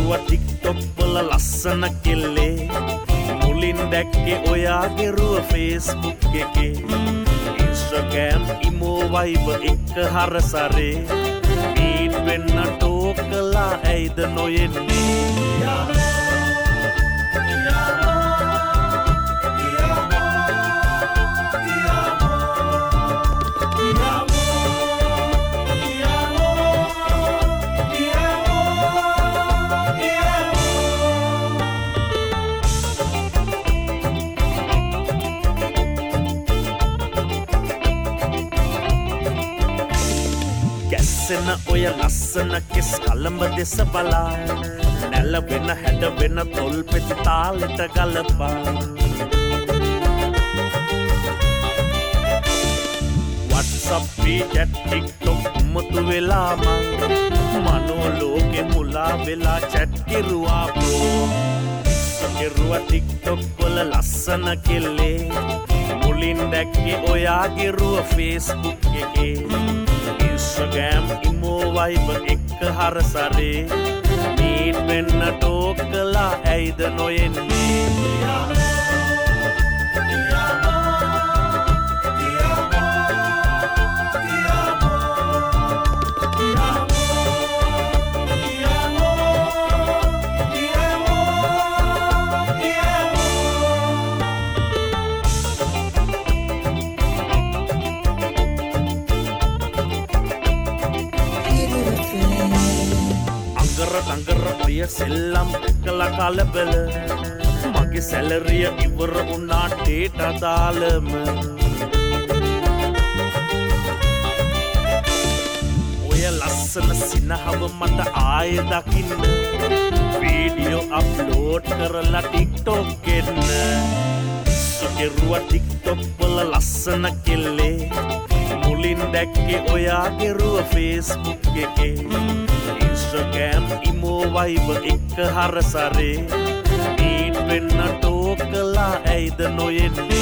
කෙරුවා TikTok වල ලස්සන කෙල්ලේ මුලින් දැක්කේ ඔයාගේ රුව Facebook එකේ Instagram imo vibe එක හරසරේ meet වෙන්න talk කළා ඇයිද නොයෙන්නේ සෙන ඔය ලස්සන කෙස් කලඹ දෙස බලා නැලවෙන හැඩවෙන තොල් පෙති තාලෙට ගලපා WhatsApp chat TikTok මුතු වෙලා මනෝ ලෝකෙ මුලා වෙලා chat කිරුවා බ්‍රෝ කෙරුවා TikTok වල ලස්සන කෙල්ලේ මුලින් දැක්කේ ඔයාගේ රුව Facebook එකේ Instagram imo vibe එක හරසරේ meet වෙන්න talk කළා ඇයිද නොයෙන්නේ අඟර ඔය සෙල්ලම් කළා කලබල මගේ සැලරිය ඉවර වුණා ඩේට දාලම ඔය ලස්සන සිනහව මට ආයෙ දකින්න වීඩියෝ අප්ලෝඩ් කරලා TikTok එන්න කෙරුවා TikTok වල ලස්සන කෙල්ලේ මුලින් දැක්කේ ඔයාගේ රුව Facebook එකේ Instagram imo vibe එක හරසරේ meet වෙන්න talk කළා ඇයිද නොයෙන්නේ